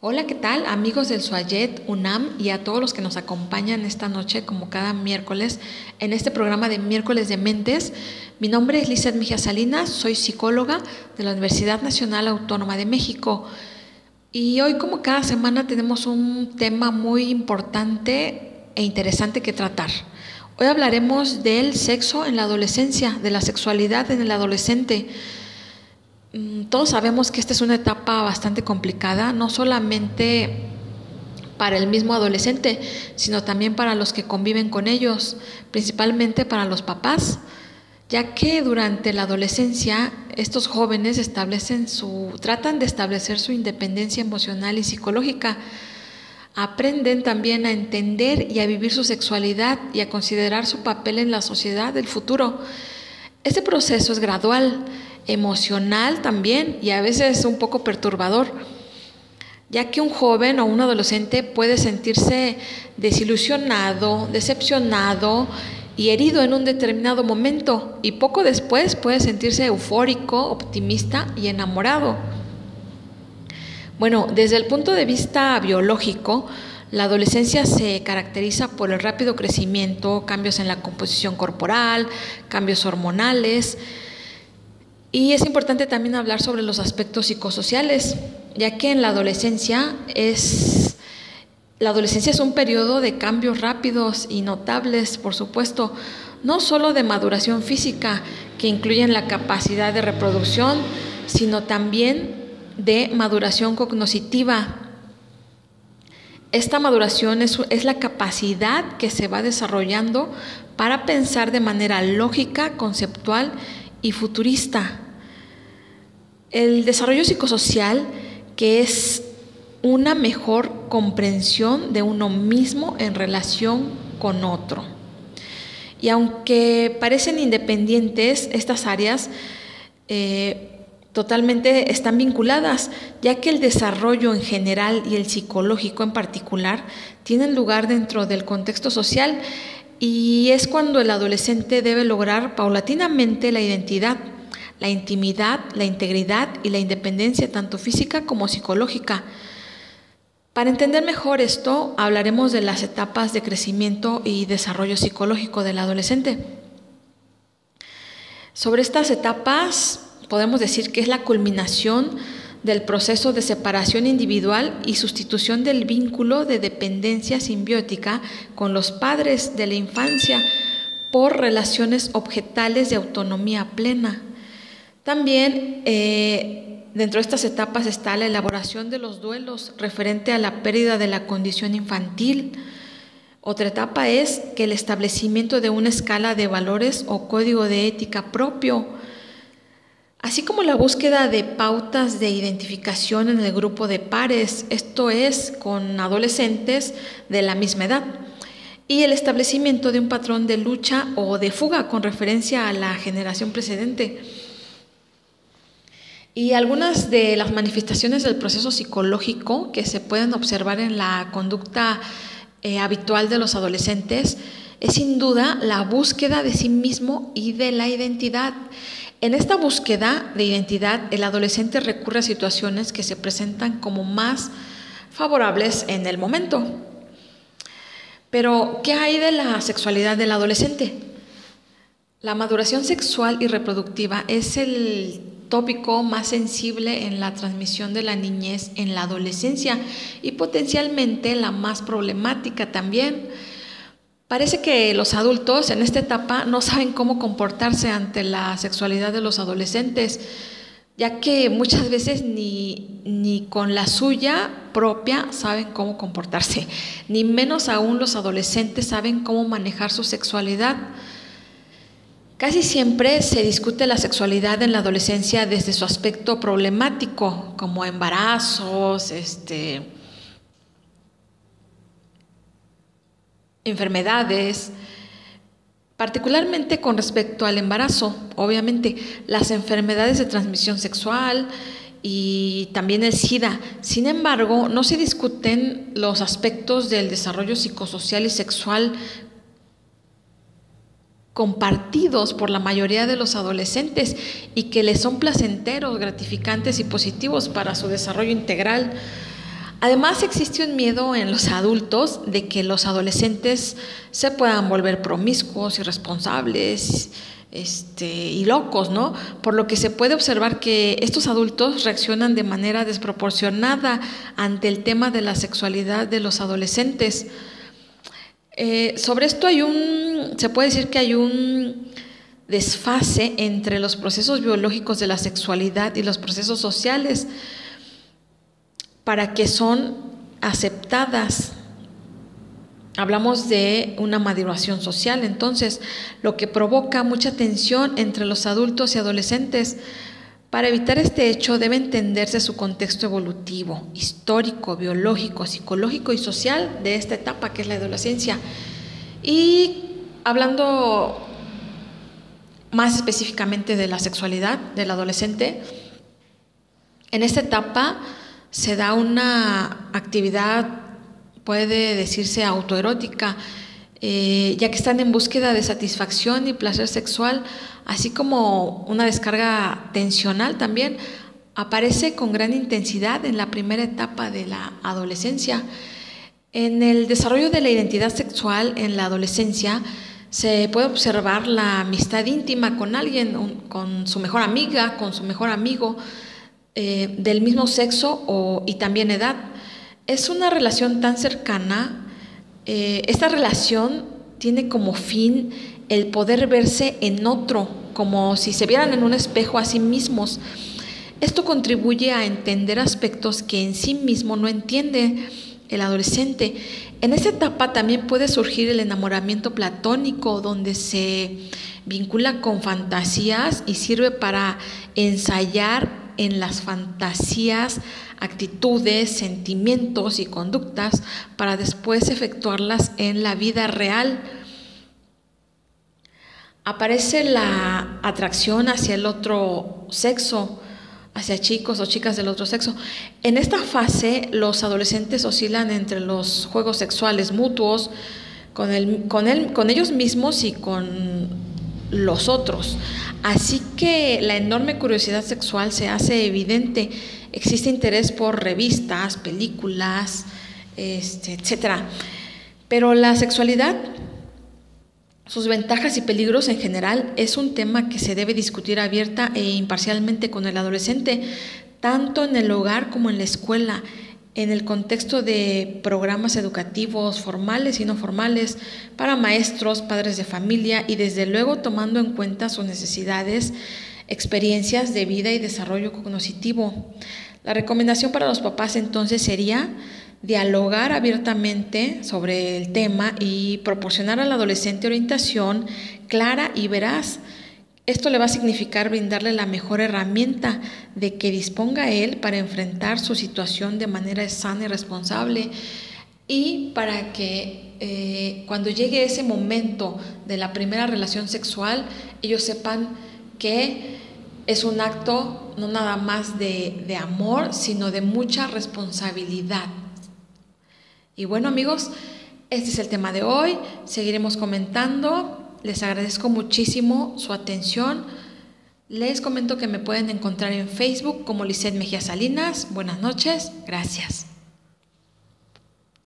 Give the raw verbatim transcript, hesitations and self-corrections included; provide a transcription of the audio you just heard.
Hola, ¿qué tal? Amigos del Suayet, UNAM y a todos los que nos acompañan esta noche, como cada miércoles, en este programa de Miércoles de Mentes. Mi nombre es Lizeth Mejía Salinas, soy psicóloga de la Universidad Nacional Autónoma de México. Y hoy, como cada semana, tenemos un tema muy importante e interesante que tratar. Hoy hablaremos del sexo en la adolescencia, de la sexualidad en el adolescente. Todos sabemos que esta es una etapa bastante complicada, no solamente para el mismo adolescente, sino también para los que conviven con ellos, principalmente para los papás, ya que durante la adolescencia estos jóvenes establecen su, tratan de establecer su independencia emocional y psicológica. Aprenden también a entender y a vivir su sexualidad y a considerar su papel en la sociedad del futuro. Este proceso es gradual, emocional también y a veces un poco perturbador, ya que un joven o un adolescente puede sentirse desilusionado, decepcionado y herido en un determinado momento y poco después puede sentirse eufórico, optimista y enamorado. Bueno, desde el punto de vista biológico, la adolescencia se caracteriza por el rápido crecimiento, cambios en la composición corporal, cambios hormonales. Y es importante también hablar sobre los aspectos psicosociales, ya que en la adolescencia es, la adolescencia es un periodo de cambios rápidos y notables, por supuesto, no solo de maduración física, que incluyen la capacidad de reproducción, sino también de maduración cognitiva. Esta maduración es, es la capacidad que se va desarrollando para pensar de manera lógica, conceptual y futurista. El desarrollo psicosocial, que es una mejor comprensión de uno mismo en relación con otro. Y aunque parecen independientes, estas áreas eh, totalmente están vinculadas, ya que el desarrollo en general y el psicológico en particular tienen lugar dentro del contexto social y es cuando el adolescente debe lograr paulatinamente la identidad, la intimidad, la integridad y la independencia tanto física como psicológica. Para entender mejor esto, hablaremos de las etapas de crecimiento y desarrollo psicológico del adolescente. Sobre estas etapas podemos decir que es la culminación del proceso de separación individual y sustitución del vínculo de dependencia simbiótica con los padres de la infancia por relaciones objetales de autonomía plena. También eh, dentro de estas etapas está la elaboración de los duelos referente a la pérdida de la condición infantil. Otra etapa es que el establecimiento de una escala de valores o código de ética propio, así como la búsqueda de pautas de identificación en el grupo de pares, esto es, con adolescentes de la misma edad, y el establecimiento de un patrón de lucha o de fuga con referencia a la generación precedente. Y algunas de las manifestaciones del proceso psicológico que se pueden observar en la conducta eh, habitual de los adolescentes es sin duda la búsqueda de sí mismo y de la identidad. En esta búsqueda de identidad, el adolescente recurre a situaciones que se presentan como más favorables en el momento. Pero, ¿qué hay de la sexualidad del adolescente? La maduración sexual y reproductiva es el tópico más sensible en la transmisión de la niñez en la adolescencia y potencialmente la más problemática también. Parece que los adultos en esta etapa no saben cómo comportarse ante la sexualidad de los adolescentes, ya que muchas veces ni, ni con la suya propia saben cómo comportarse, ni menos aún los adolescentes saben cómo manejar su sexualidad. Casi siempre se discute la sexualidad en la adolescencia desde su aspecto problemático, como embarazos, este, enfermedades, particularmente con respecto al embarazo, obviamente, las enfermedades de transmisión sexual y también el SIDA. Sin embargo, no se discuten los aspectos del desarrollo psicosocial y sexual compartidos por la mayoría de los adolescentes y que les son placenteros, gratificantes y positivos para su desarrollo integral. Además, existe un miedo en los adultos de que los adolescentes se puedan volver promiscuos, irresponsables, este, y locos, ¿no? Por lo que se puede observar que estos adultos reaccionan de manera desproporcionada ante el tema de la sexualidad de los adolescentes. Eh, sobre esto hay un, se puede decir que hay un desfase entre los procesos biológicos de la sexualidad y los procesos sociales para que son aceptadas. Hablamos de una maduración social, entonces, lo que provoca mucha tensión entre los adultos y adolescentes. Para evitar este hecho debe entenderse su contexto evolutivo, histórico, biológico, psicológico y social de esta etapa que es la adolescencia. Y hablando más específicamente de la sexualidad del adolescente, en esta etapa se da una actividad, puede decirse autoerótica, eh, ya que están en búsqueda de satisfacción y placer sexual, así como una descarga tensional también, aparece con gran intensidad en la primera etapa de la adolescencia. En el desarrollo de la identidad sexual en la adolescencia se puede observar la amistad íntima con alguien, un, con su mejor amiga, con su mejor amigo, eh, del mismo sexo o, y también edad. Es una relación tan cercana. Eh, esta relación tiene como fin el poder verse en otro, como si se vieran en un espejo a sí mismos. Esto contribuye a entender aspectos que en sí mismo no entiende el adolescente. En esta etapa también puede surgir el enamoramiento platónico, donde se vincula con fantasías y sirve para ensayar en las fantasías actitudes, sentimientos y conductas para después efectuarlas en la vida real. Aparece la atracción hacia el otro sexo, hacia chicos o chicas del otro sexo. En esta fase, los adolescentes oscilan entre los juegos sexuales mutuos con, el, con, el, con ellos mismos y con los otros. Así que la enorme curiosidad sexual se hace evidente. Existe interés por revistas, películas, este, etcétera. Pero la sexualidad, sus ventajas y peligros en general, es un tema que se debe discutir abierta e imparcialmente con el adolescente, tanto en el hogar como en la escuela, en el contexto de programas educativos formales y no formales, para maestros, padres de familia y desde luego tomando en cuenta sus necesidades, experiencias de vida y desarrollo cognitivo. La recomendación para los papás entonces sería dialogar abiertamente sobre el tema y proporcionar al adolescente orientación clara y veraz. Esto le va a significar brindarle la mejor herramienta de que disponga él para enfrentar su situación de manera sana y responsable, y para que eh, cuando llegue ese momento de la primera relación sexual, ellos sepan que es un acto no nada más de, de amor, sino de mucha responsabilidad. Y bueno, amigos, este es el tema de hoy. Seguiremos comentando. Les agradezco muchísimo su atención. Les comento que me pueden encontrar en Facebook como Lisette Mejía Salinas. Buenas noches. Gracias.